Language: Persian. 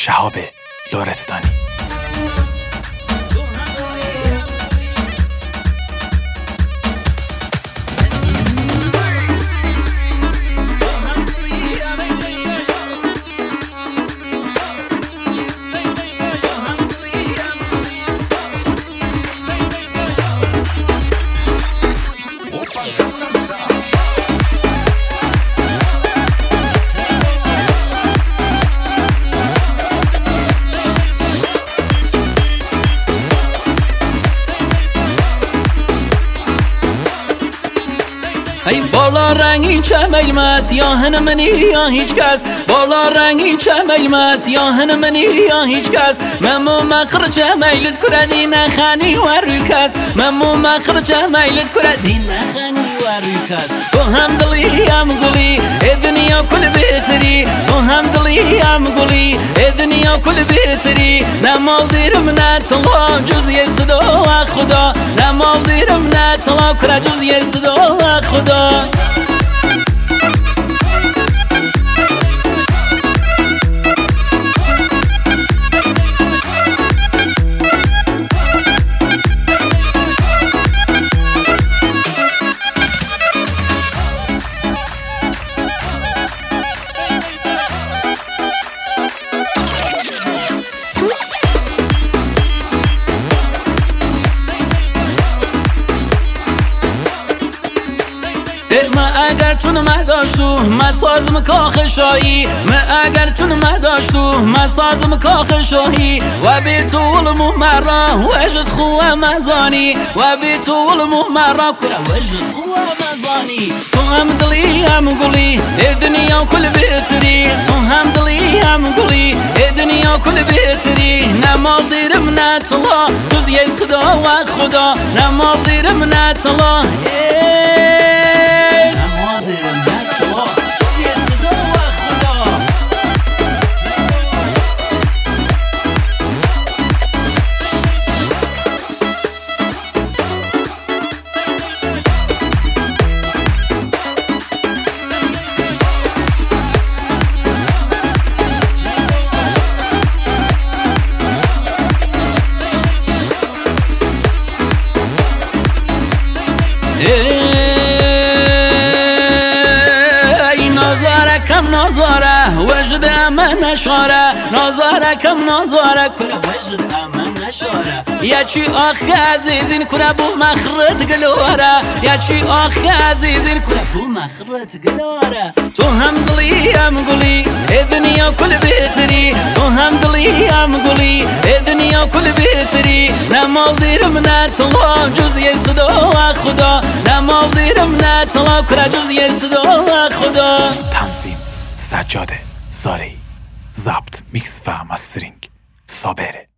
شهاب لرستانی. ای بالا رنگین چمیل ماست یا هن منی یا هیچ کس، بالا رنگین چمیل ماست یا هن منی یا هیچ کس. ممو مخر چمیلت کردی نخانی و روی کس، ممو مخر چمیلت کردی نخانی و روی کس. تو هم دلی هم گلی دنیا کل بهتری، تو هم دلی هم گلی دنیا کل بهتری. نمال دیرم نتلا جز یه صدا و خدا، نمال دیرم نتلا کرد جز یه صدا و خدا. ما اگر تون مداشتو ما سازم کاخ شاهی، ما اگر تون مداشتو ما سازم کاخ شاهی. و بی طول مرا وجد خواه مزانی، و بی طول مرا کرا وجد خواه مزانی. تو هم دلی هم گلی دنیا کل بهتری، تو هم دلی هم گلی دنیا کل بهتری. نمال دیرم نتلا جز یه صدا و خدا، نمال دیرم نتلا ای نازاره کم نازاره وجد امن نشاره، نازاره کم نازاره کنه وجد امن نشاره. یا چی آخی عزیزین کنه بو مخرط گلواره، یا چی آخی عزیزین کنه بو مخرط گلواره. تو هم دلی هم گلی دنیا کل بهتری، تو هم دلی هم گلی دنیا کل بهتری. نمال دیرم نتلا جز یه صدا و خدا، نمال دیرم نتلا کرا جز یه صدا و خدا. تنظیم سجاده زارعی، ضبط میکس و مسترینگ صابره.